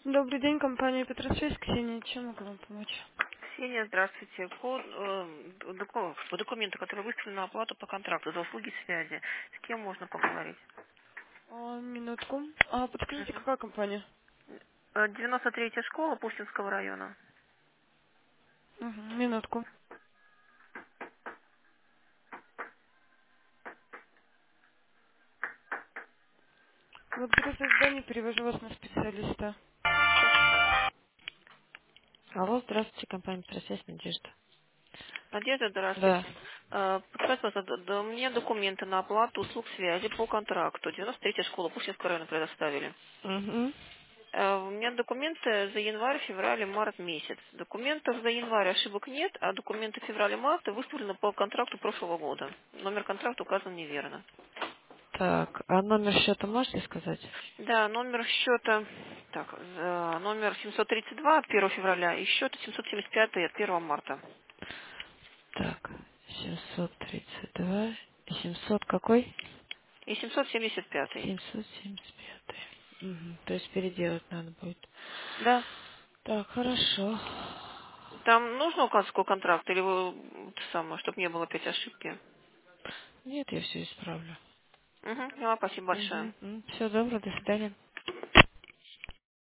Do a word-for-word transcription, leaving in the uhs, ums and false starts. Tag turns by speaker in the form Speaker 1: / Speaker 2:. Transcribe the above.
Speaker 1: Добрый день, компания Петросвязь, Ксения. Чем могу вам помочь?
Speaker 2: Ксения, здравствуйте. По, э, доку- по документу, который выставлен на оплату по контракту за услуги связи, с кем можно поговорить?
Speaker 1: А, минутку. А, подскажите,
Speaker 2: Мгм.
Speaker 1: какая компания?
Speaker 2: Э, девяносто третья школа Пушкинского района.
Speaker 1: Мгм, минутку. Благодарю за задание, перевожу вас на специалиста.
Speaker 2: Спасибо.
Speaker 1: Алло, здравствуйте, компания «Просвязь Надежда».
Speaker 2: Надежда,
Speaker 1: Да.
Speaker 2: здравствуйте. Э, подскажите, пожалуйста, д- да, мне документы на оплату услуг связи по контракту. девяносто третья школа Пушкинского района предоставили.
Speaker 1: Угу.
Speaker 2: Э, У меня документы за январь, февраль и март месяц. Документов за январь ошибок нет, а документы февраля и марта выставлены по контракту прошлого года. Номер контракта указан неверно.
Speaker 1: Так, а номер счета можете сказать?
Speaker 2: Да, номер счета, так, э, номер семьсот тридцать два от первого февраля и счет семьсот семьдесят пять от первого марта.
Speaker 1: Так, семьсот тридцать два и семьсот какой?
Speaker 2: И семьсот семьдесят пять.
Speaker 1: семьсот семьдесят пять. Угу. То есть переделать надо будет.
Speaker 2: Да.
Speaker 1: Так, хорошо.
Speaker 2: Там нужно указку контракта или вы это самое, чтобы не было опять ошибки?
Speaker 1: Нет, я все исправлю.
Speaker 2: Угу, спасибо большое.
Speaker 1: Угу. Все, добро, до свидания.